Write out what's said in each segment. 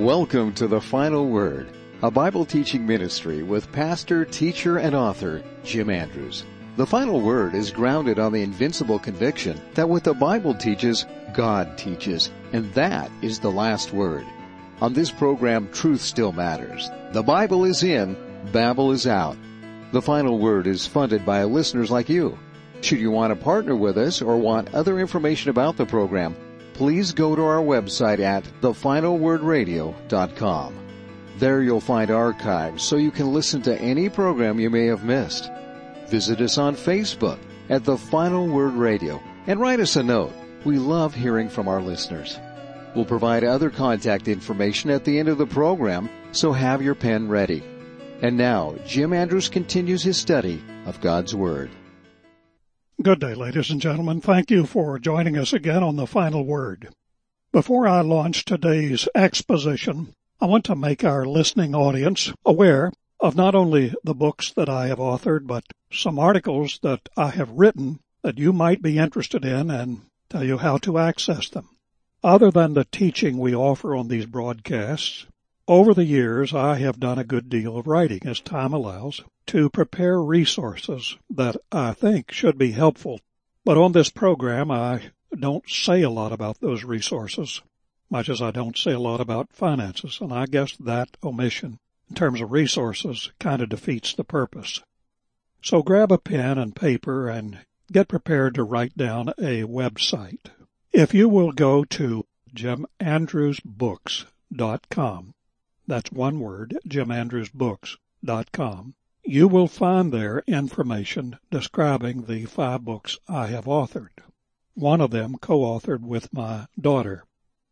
Welcome to The Final Word, a Bible teaching ministry with pastor, teacher, and author Jim Andrews. The Final Word is grounded on the invincible conviction that what the Bible teaches, God teaches, and that is the last word. On this program, truth still matters. The Bible is in, Babel is out. The Final Word is funded by listeners like you. Should you want to partner with us or want other information about the program, please go to our website at thefinalwordradio.com. There you'll find archives so you can listen to any program you may have missed. Visit us on Facebook at The Final Word Radio and write us a note. We love hearing from our listeners. We'll provide other contact information at the end of the program, so have your pen ready. And now, Jim Andrews continues his study of God's Word. Good day, ladies and gentlemen. Thank you for joining us again on The Final Word. Before I launch today's exposition, I want to make our listening audience aware of not only the books that I have authored, but some articles that I have written that you might be interested in and tell you how to access them. Other than the teaching we offer on these broadcasts, over the years I have done a good deal of writing, as time allows, to prepare resources that I think should be helpful. But on this program, I don't say a lot about those resources, much as I don't say a lot about finances, and I guess that omission in terms of resources kind of defeats the purpose. So grab a pen and paper and get prepared to write down a website. If you will go to jimandrewsbooks.com, that's one word, jimandrewsbooks.com, you will find there information describing the 5 books I have authored. One of them co-authored with my daughter.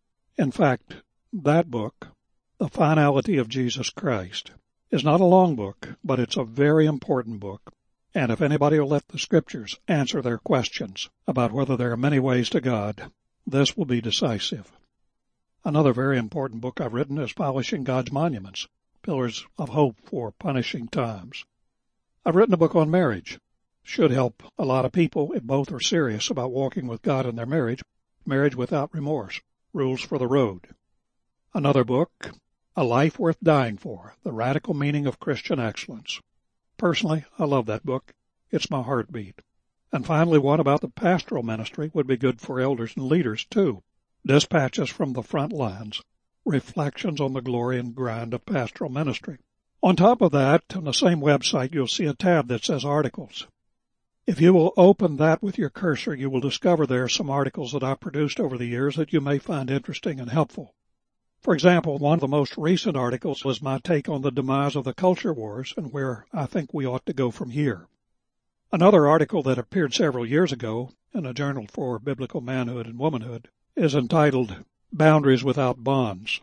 In fact, that book, The Finality of Jesus Christ, is not a long book, but it's a very important book. And if anybody will let the Scriptures answer their questions about whether there are many ways to God, this will be decisive. Another very important book I've written is Polishing God's Monuments, Pillars of Hope for Punishing Times. I've written a book on marriage. Should help a lot of people if both are serious about walking with God in their marriage. Marriage Without Remorse, Rules for the Road. Another book, A Life Worth Dying For, The Radical Meaning of Christian Excellence. Personally, I love that book. It's my heartbeat. And finally, one about the pastoral ministry would be good for elders and leaders, too. Dispatches from the Front Lines, Reflections on the Glory and Grind of Pastoral Ministry. On top of that, on the same website, you'll see a tab that says Articles. If you will open that with your cursor, you will discover there some articles that I've produced over the years that you may find interesting and helpful. For example, one of the most recent articles was my take on the demise of the culture wars and where I think we ought to go from here. Another article that appeared several years ago in a journal for biblical manhood and womanhood is entitled Boundaries Without Bonds.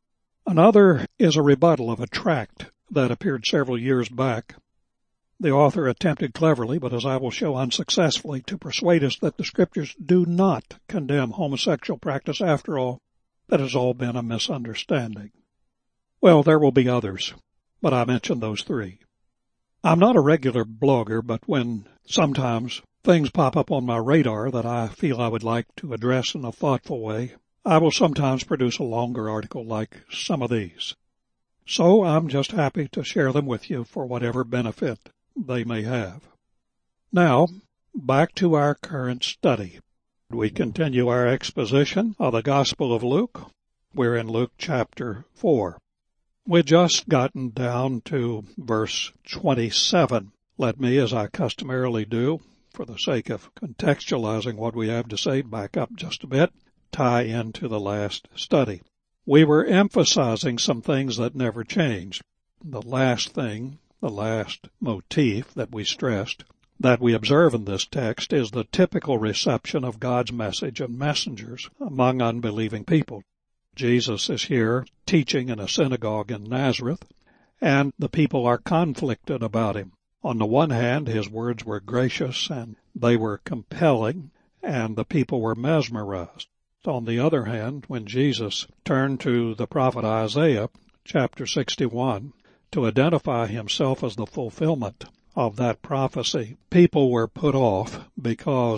Another is a rebuttal of a tract that appeared several years back. The author attempted cleverly, but as I will show unsuccessfully, to persuade us that the Scriptures do not condemn homosexual practice after all. That has all been a misunderstanding. Well, there will be others, but I mentioned those 3. I'm not a regular blogger, but when sometimes things pop up on my radar that I feel I would like to address in a thoughtful way, I will sometimes produce a longer article like some of these. So I'm just happy to share them with you for whatever benefit they may have. Now, back to our current study. We continue our exposition of the Gospel of Luke. We're in Luke chapter 4. We've just gotten down to verse 27. Let me, as I customarily do, for the sake of contextualizing what we have to say, back up just a bit, tie into the last study. We were emphasizing some things that never changed. The last thing, the last motif that we stressed, that we observe in this text is the typical reception of God's message and messengers among unbelieving people. Jesus is here teaching in a synagogue in Nazareth, and the people are conflicted about him. On the one hand, his words were gracious and they were compelling, and the people were mesmerized. On the other hand, when Jesus turned to the prophet Isaiah, chapter 61, to identify himself as the fulfillment of that prophecy, people were put off because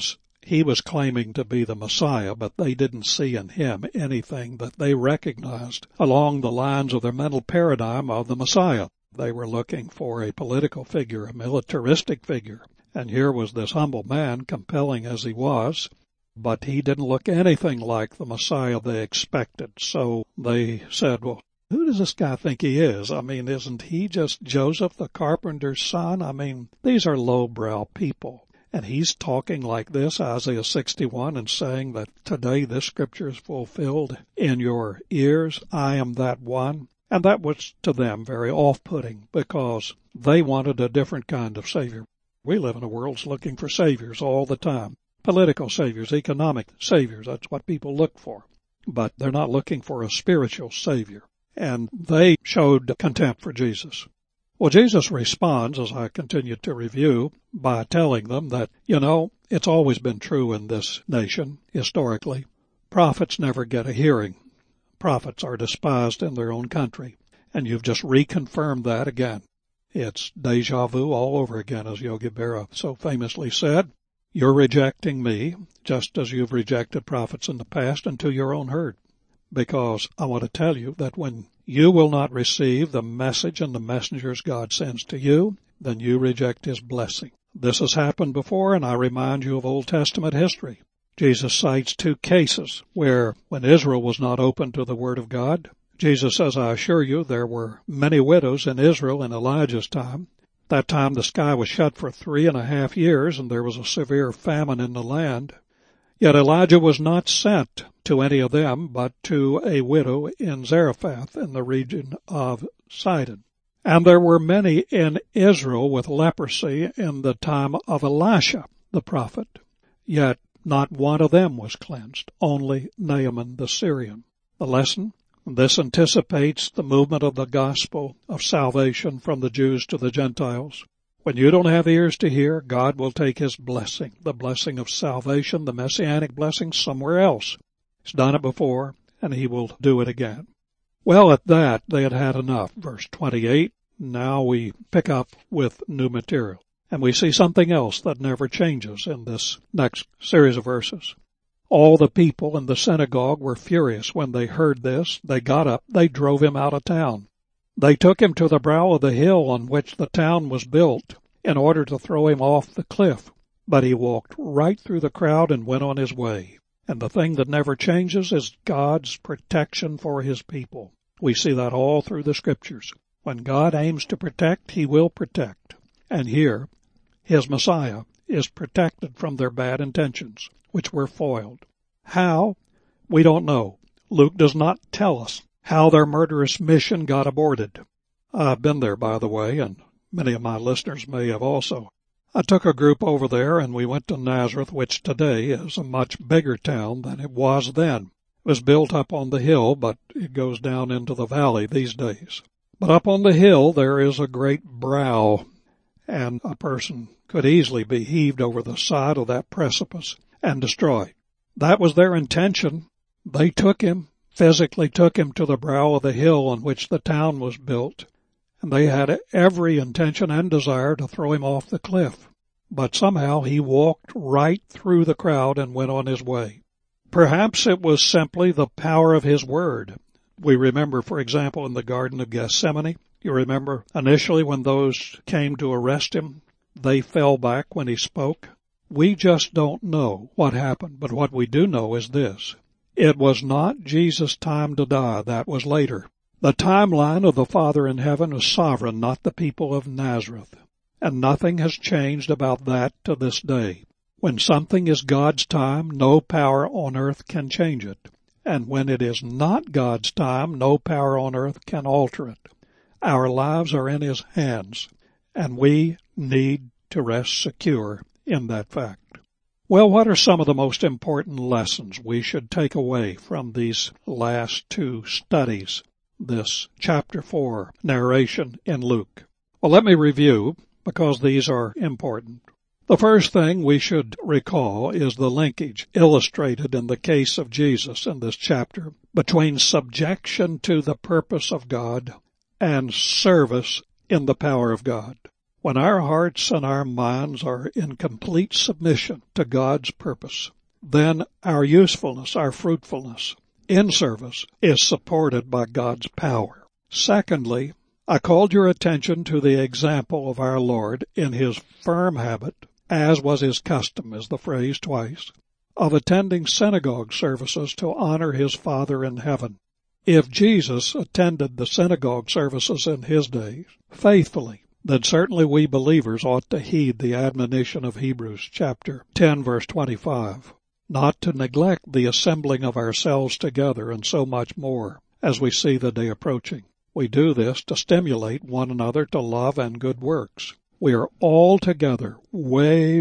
he was claiming to be the Messiah, but they didn't see in him anything that they recognized along the lines of their mental paradigm of the Messiah. They were looking for a political figure, a militaristic figure. And here was this humble man, compelling as he was, but he didn't look anything like the Messiah they expected. So they said, well, who does this guy think he is? I mean, isn't he just Joseph, the carpenter's son? I mean, these are lowbrow people. And he's talking like this, Isaiah 61, and saying that today this scripture is fulfilled in your ears. I am that one. And that was to them very off-putting because they wanted a different kind of Savior. We live in a world looking for saviors all the time. Political saviors, economic saviors, that's what people look for. But they're not looking for a spiritual Savior. And they showed contempt for Jesus. Well, Jesus responds, as I continue to review, by telling them that, it's always been true in this nation, historically. Prophets never get a hearing. Prophets are despised in their own country. And you've just reconfirmed that again. It's deja vu all over again, as Yogi Berra so famously said. You're rejecting me, just as you've rejected prophets in the past and to your own herd. Because I want to tell you that when you will not receive the message and the messengers God sends to you, then you reject his blessing. This has happened before, and I remind you of Old Testament history. Jesus cites two cases where, when Israel was not open to the word of God, Jesus says, I assure you, there were many widows in Israel in Elijah's time. That time the sky was shut for 3.5 years, and there was a severe famine in the land. Yet Elijah was not sent to any of them, but to a widow in Zarephath in the region of Sidon. And there were many in Israel with leprosy in the time of Elisha, the prophet. Yet not one of them was cleansed, only Naaman the Syrian. The lesson? This anticipates the movement of the gospel of salvation from the Jews to the Gentiles. When you don't have ears to hear, God will take his blessing, the blessing of salvation, the messianic blessing, somewhere else. He's done it before, and he will do it again. Well, at that, they had had enough. Verse 28, now we pick up with new material. And we see something else that never changes in this next series of verses. All the people in the synagogue were furious when they heard this. They got up, they drove him out of town. They took him to the brow of the hill on which the town was built in order to throw him off the cliff. But he walked right through the crowd and went on his way. And the thing that never changes is God's protection for his people. We see that all through the scriptures. When God aims to protect, he will protect. And here, his Messiah is protected from their bad intentions, which were foiled. How? We don't know. Luke does not tell us how their murderous mission got aborted. I've been there, by the way, and many of my listeners may have also. I took a group over there, and we went to Nazareth, which today is a much bigger town than it was then. It was built up on the hill, but it goes down into the valley these days. But up on the hill there is a great brow, and a person could easily be heaved over the side of that precipice and destroyed. That was their intention. They took him, physically took him to the brow of the hill on which the town was built, and they had every intention and desire to throw him off the cliff. But somehow he walked right through the crowd and went on his way. Perhaps it was simply the power of his word. We remember, for example, in the Garden of Gethsemane, you remember initially when those came to arrest him, they fell back when he spoke. We just don't know what happened, but what we do know is this. It was not Jesus' time to die. That was later. The timeline of the Father in heaven is sovereign, not the people of Nazareth. And nothing has changed about that to this day. When something is God's time, no power on earth can change it. And when it is not God's time, no power on earth can alter it. Our lives are in his hands, and we need to rest secure in that fact. Well, what are some of the most important lessons we should take away from these last two studies, this chapter 4 narration in Luke? Well, let me review, because these are important. The first thing we should recall is the linkage illustrated in the case of Jesus in this chapter between subjection to the purpose of God and service in the power of God. When our hearts and our minds are in complete submission to God's purpose, then our usefulness, our fruitfulness in service is supported by God's power. Secondly, I called your attention to the example of our Lord in his firm habit, as was his custom, is the phrase twice, of attending synagogue services to honor his Father in heaven. If Jesus attended the synagogue services in his days faithfully, then certainly we believers ought to heed the admonition of Hebrews chapter 10, verse 25, not to neglect the assembling of ourselves together and so much more as we see the day approaching. We do this to stimulate one another to love and good works. We are altogether way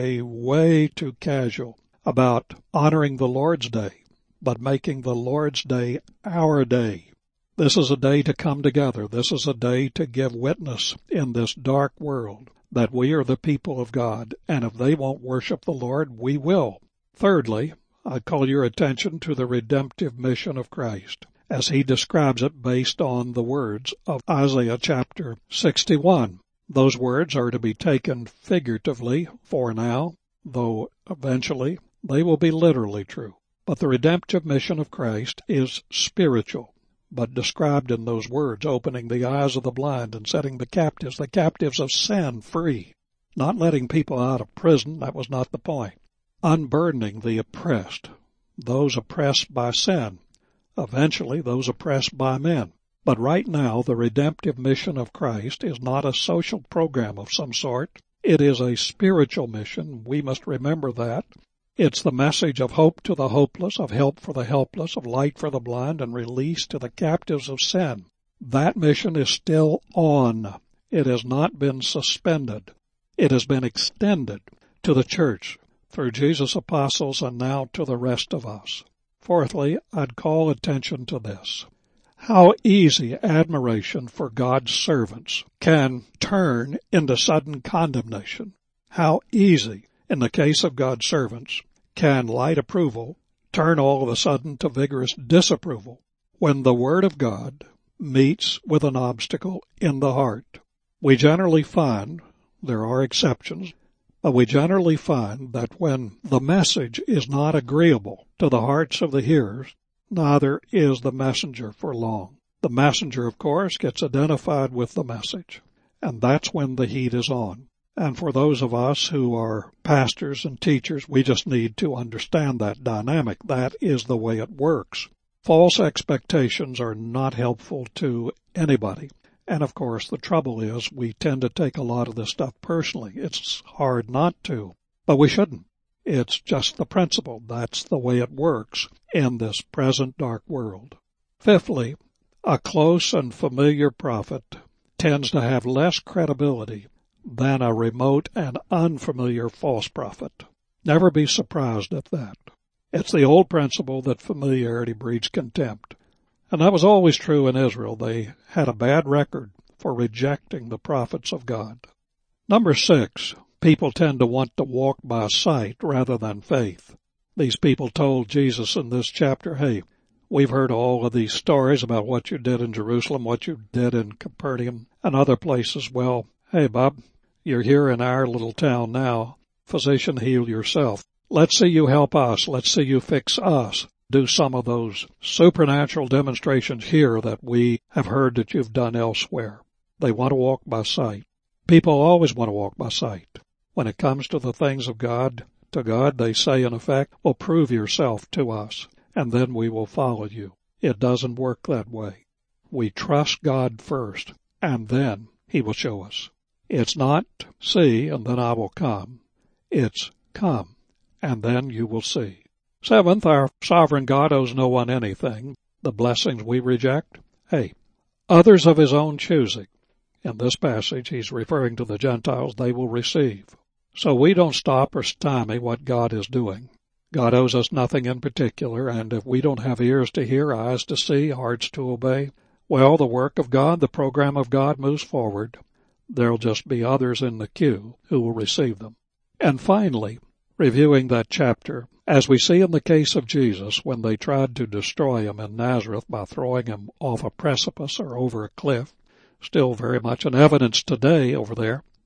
too casual about honoring the Lord's Day, but making the Lord's Day our day. This is a day to come together. This is a day to give witness in this dark world that we are the people of God, and if they won't worship the Lord, we will. Thirdly, I call your attention to the redemptive mission of Christ, as he describes it based on the words of Isaiah chapter 61. Those words are to be taken figuratively for now, though eventually they will be literally true. But the redemptive mission of Christ is spiritual, but described in those words, opening the eyes of the blind and setting the captives of sin free. Not letting people out of prison, that was not the point. Unburdening the oppressed, those oppressed by sin, eventually those oppressed by men. But right now, the redemptive mission of Christ is not a social program of some sort. It is a spiritual mission. We must remember that. It's the message of hope to the hopeless, of help for the helpless, of light for the blind, and release to the captives of sin. That mission is still on. It has not been suspended. It has been extended to the church through Jesus' apostles and now to the rest of us. Fourthly, I'd call attention to this. How easy admiration for God's servants can turn into sudden condemnation. How easy, in the case of God's servants, can light approval turn all of a sudden to vigorous disapproval when the Word of God meets with an obstacle in the heart. We generally find, there are exceptions, but we generally find that when the message is not agreeable to the hearts of the hearers, neither is the messenger for long. The messenger, of course, gets identified with the message, and that's when the heat is on. And for those of us who are pastors and teachers, we just need to understand that dynamic. That is the way it works. False expectations are not helpful to anybody. And of course, the trouble is we tend to take a lot of this stuff personally. It's hard not to, but we shouldn't. It's just the principle. That's the way it works in this present dark world. Fifthly, a close and familiar prophet tends to have less credibility than a remote and unfamiliar false prophet. Never be surprised at that. It's the old principle that familiarity breeds contempt. And that was always true in Israel. They had a bad record for rejecting the prophets of God. Number 6, people tend to want to walk by sight rather than faith. These people told Jesus in this chapter, hey, we've heard all of these stories about what you did in Jerusalem, what you did in Capernaum, and other places. Well, hey, Bob, you're here in our little town now. Physician, heal yourself. Let's see you help us. Let's see you fix us. Do some of those supernatural demonstrations here that we have heard that you've done elsewhere. They want to walk by sight. People always want to walk by sight. When it comes to the things of God, to God, they say in effect, well, prove yourself to us, and then we will follow you. It doesn't work that way. We trust God first, and then He will show us. It's not see, and then I will come. It's come, and then you will see. 7th, our sovereign God owes no one anything. The blessings we reject, hey, others of His own choosing. In this passage, He's referring to the Gentiles, they will receive. So we don't stop or stymie what God is doing. God owes us nothing in particular, and if we don't have ears to hear, eyes to see, hearts to obey, well, the work of God, the program of God moves forward. There'll just be others in the queue who will receive them. And finally, reviewing that chapter, as we see in the case of Jesus, when they tried to destroy Him in Nazareth by throwing Him off a precipice or over a cliff, still very much in evidence today over there,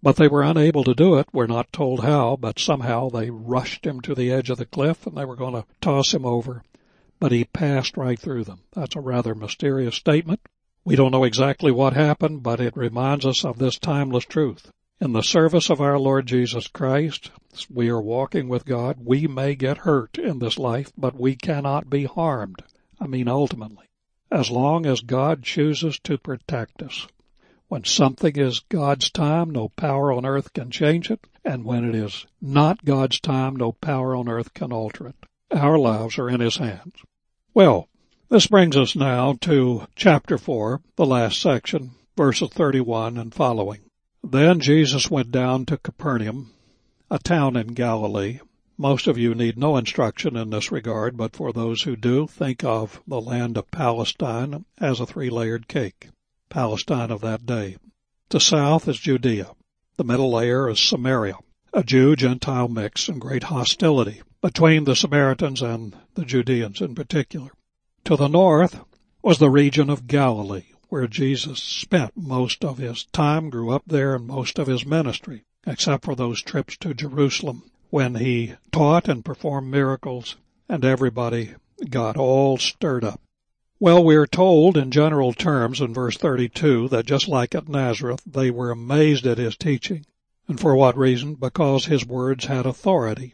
But they were unable to do it. We're not told how, but somehow they rushed him to the edge of the cliff and they were going to toss him over. But he passed right through them. That's a rather mysterious statement. We don't know exactly what happened, but it reminds us of this timeless truth. In the service of our Lord Jesus Christ, we are walking with God. We may get hurt in this life, but we cannot be harmed. Ultimately. As long as God chooses to protect us. When something is God's time, no power on earth can change it. And when it is not God's time, no power on earth can alter it. Our lives are in His hands. Well, this brings us now to chapter 4, the last section, verses 31 and following. Then Jesus went down to Capernaum, a town in Galilee. Most of you need no instruction in this regard, but for those who do, think of the land of Palestine as a 3-layered cake. Palestine of that day. The south is Judea. The middle layer is Samaria, a Jew-Gentile mix and great hostility between the Samaritans and the Judeans in particular. To the north was the region of Galilee, where Jesus spent most of his time, grew up there, and most of his ministry, except for those trips to Jerusalem when he taught and performed miracles, and everybody got all stirred up. Well, we are told in general terms in verse 32 that just like at Nazareth, they were amazed at his teaching. And for what reason? Because his words had authority.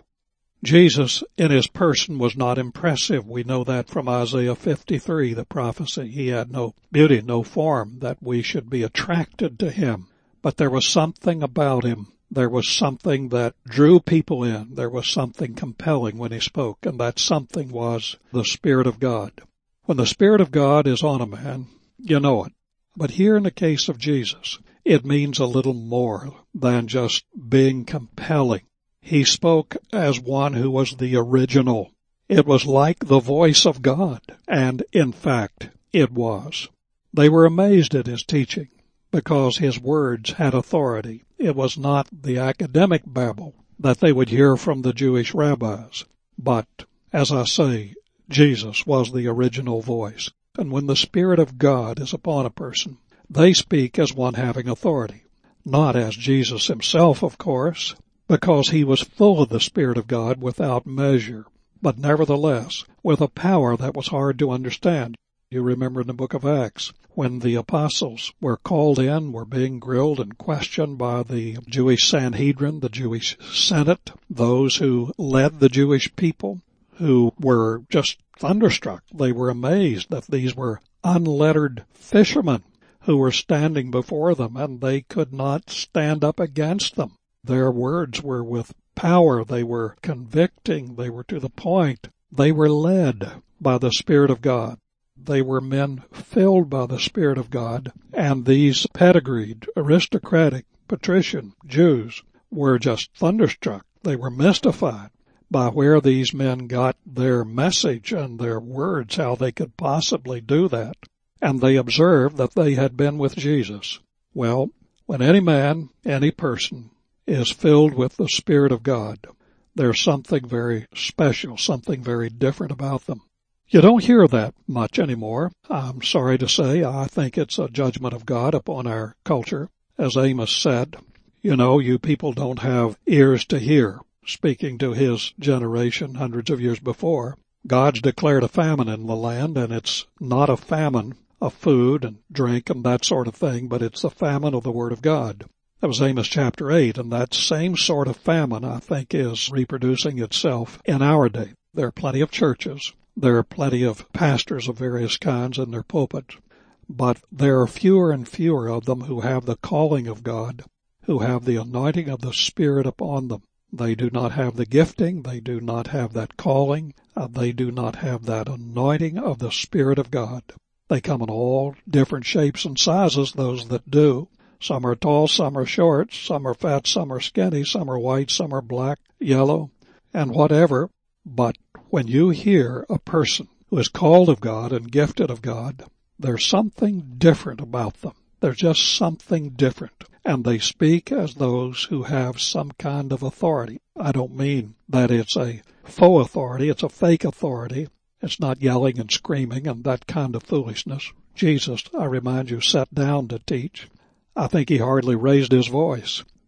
Jesus in his person was not impressive. We know that from Isaiah 53, the prophecy. He had no beauty, no form, that we should be attracted to him. But there was something about him. There was something that drew people in. There was something compelling when he spoke, and that something was the Spirit of God. When the Spirit of God is on a man, you know it. But here in the case of Jesus, it means a little more than just being compelling. He spoke as one who was the original. It was like the voice of God, and in fact, it was. They were amazed at his teaching because his words had authority. It was not the academic babble that they would hear from the Jewish rabbis, but, as I say, Jesus was the original voice. And when the Spirit of God is upon a person, they speak as one having authority. Not as Jesus himself, of course, because he was full of the Spirit of God without measure, but nevertheless with a power that was hard to understand. You remember in the book of Acts, when the apostles were called in, were being grilled and questioned by the Jewish Sanhedrin, the Jewish Senate, those who led the Jewish people, who were just thunderstruck. They were amazed that these were unlettered fishermen who were standing before them, and they could not stand up against them. Their words were with power. They were convicting. They were to the point. They were led by the Spirit of God. They were men filled by the Spirit of God, and these pedigreed, aristocratic, patrician Jews were just thunderstruck. They were mystified by where these men got their message and their words, how they could possibly do that. And they observed that they had been with Jesus. Well, when any man, any person, is filled with the Spirit of God, there's something very special, something very different about them. You don't hear that much anymore. I'm sorry to say, I think it's a judgment of God upon our culture. As Amos said, you people don't have ears to hear. Speaking to his generation hundreds of years before, God's declared a famine in the land, and it's not a famine of food and drink and that sort of thing, but it's the famine of the Word of God. That was Amos chapter 8, and that same sort of famine, I think, is reproducing itself in our day. There are plenty of churches. There are plenty of pastors of various kinds in their pulpits, but there are fewer and fewer of them who have the calling of God, who have the anointing of the Spirit upon them. They do not have the gifting. They do not have that calling. They do not have that anointing of the Spirit of God. They come in all different shapes and sizes, those that do. Some are tall, some are short, some are fat, some are skinny, some are white, some are black, yellow, and whatever. But when you hear a person who is called of God and gifted of God, there's something different about them. There's just something different. And they speak as those who have some kind of authority. I don't mean that it's a faux authority. It's a fake authority. It's not yelling and screaming and that kind of foolishness. Jesus, I remind you, sat down to teach. I think he hardly raised his voice,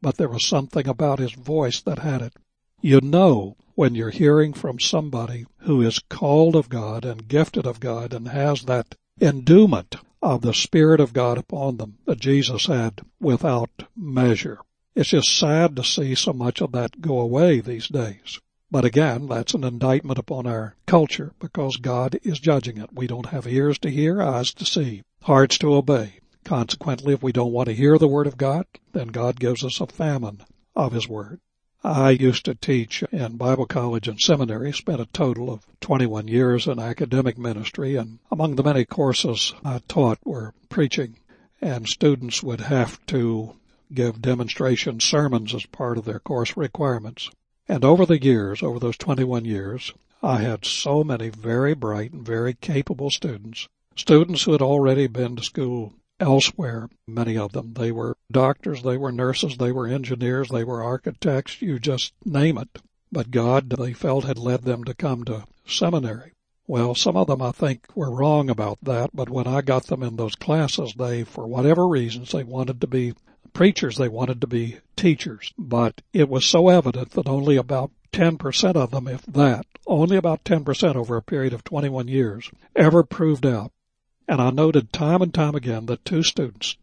but there was something about his voice that had it. You know when you're hearing from somebody who is called of God and gifted of God and has that endowment of the Spirit of God upon them that Jesus had without measure. It's just sad to see so much of that go away these days. But again, that's an indictment upon our culture because God is judging it. We don't have ears to hear, eyes to see, hearts to obey. Consequently, if we don't want to hear the Word of God, then God gives us a famine of His Word. I used to teach in Bible college and seminary, spent a total of 21 years in academic ministry, and among the many courses I taught were preaching, and students would have to give demonstration sermons as part of their course requirements. And over the years, over those 21 years, I had so many very bright and very capable students who had already been to school elsewhere, many of them. They were doctors, they were nurses, they were engineers, they were architects, you just name it. But God, they felt, had led them to come to seminary. Well, some of them, I think, were wrong about that, but when I got them in those classes, they, for whatever reasons, they wanted to be preachers, they wanted to be teachers. But it was so evident that only about 10% of them, if that, only about 10% over a period of 21 years, ever proved out. And I noted time and time again that two students,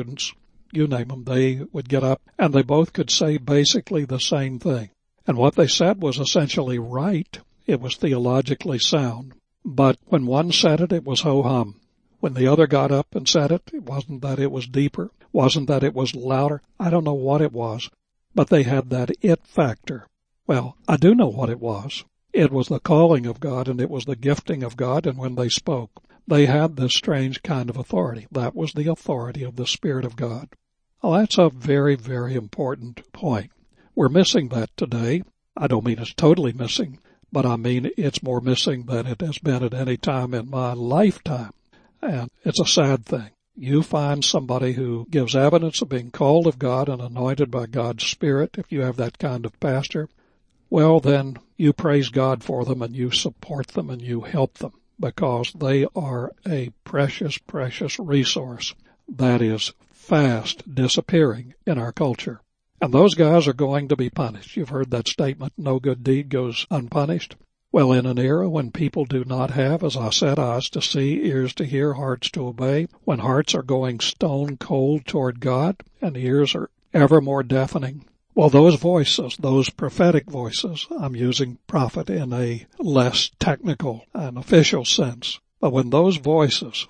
you name them, they would get up and they both could say basically the same thing. And what they said was essentially right. It was theologically sound. But when one said it, it was ho-hum. When the other got up and said it, it wasn't that it was deeper, wasn't that it was louder. I don't know what it was, but they had that it factor. Well, I do know what it was. It was the calling of God and it was the gifting of God, and when they spoke, they had this strange kind of authority. That was the authority of the Spirit of God. Well, that's a very, very important point. We're missing that today. I don't mean it's totally missing, but I mean it's more missing than it has been at any time in my lifetime. And it's a sad thing. You find somebody who gives evidence of being called of God and anointed by God's Spirit, if you have that kind of pastor, well, then you praise God for them and you support them and you help them, because they are a precious, precious resource that is fast disappearing in our culture. And those guys are going to be punished. You've heard that statement, no good deed goes unpunished. Well, in an era when people do not have, as I said, eyes to see, ears to hear, hearts to obey, when hearts are going stone cold toward God and ears are ever more deafening, well, those voices, those prophetic voices, I'm using prophet in a less technical and official sense, but when those voices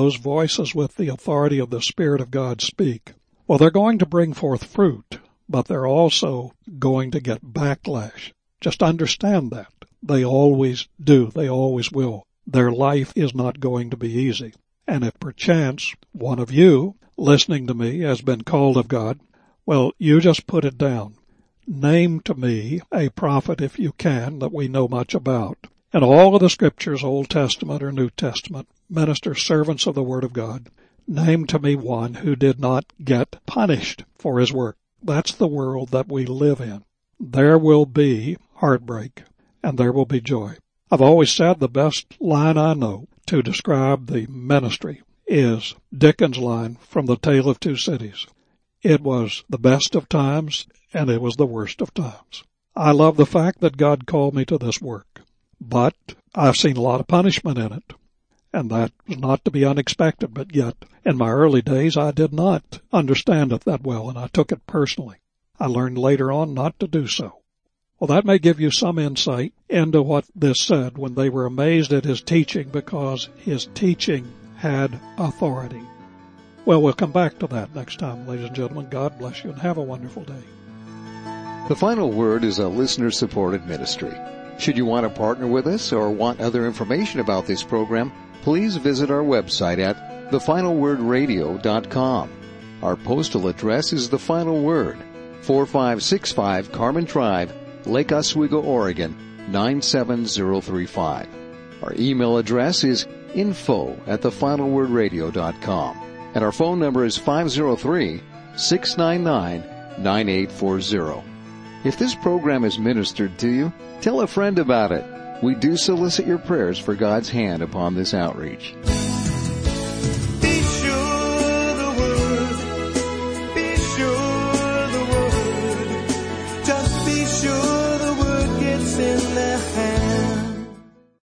with the authority of the Spirit of God speak, well, they're going to bring forth fruit, but they're also going to get backlash. Just understand that. They always do. They always will. Their life is not going to be easy. And if perchance one of you listening to me has been called of God, well, you just put it down. Name to me a prophet, if you can, that we know much about. In all of the Scriptures, Old Testament or New Testament, ministers, servants of the Word of God, name to me one who did not get punished for his work. That's the world that we live in. There will be heartbreak and there will be joy. I've always said the best line I know to describe the ministry is Dickens' line from The Tale of Two Cities. It was the best of times and it was the worst of times. I love the fact that God called me to this work, but I've seen a lot of punishment in it, and that was not to be unexpected, but yet in my early days I did not understand it that well, and I took it personally. I learned later on not to do so. Well, that may give you some insight into what this said when they were amazed at his teaching because his teaching had authority. Well, we'll come back to that next time, ladies and gentlemen. God bless you and have a wonderful day. The Final Word is a listener-supported ministry. Should you want to partner with us or want other information about this program, please visit our website at thefinalwordradio.com. Our postal address is The Final Word, 4565 Carmen Drive, Lake Oswego, Oregon, 97035. Our email address is info@thefinalwordradio.com. And our phone number is 503-699-9840. If this program is ministered to you, tell a friend about it. We do solicit your prayers for God's hand upon this outreach.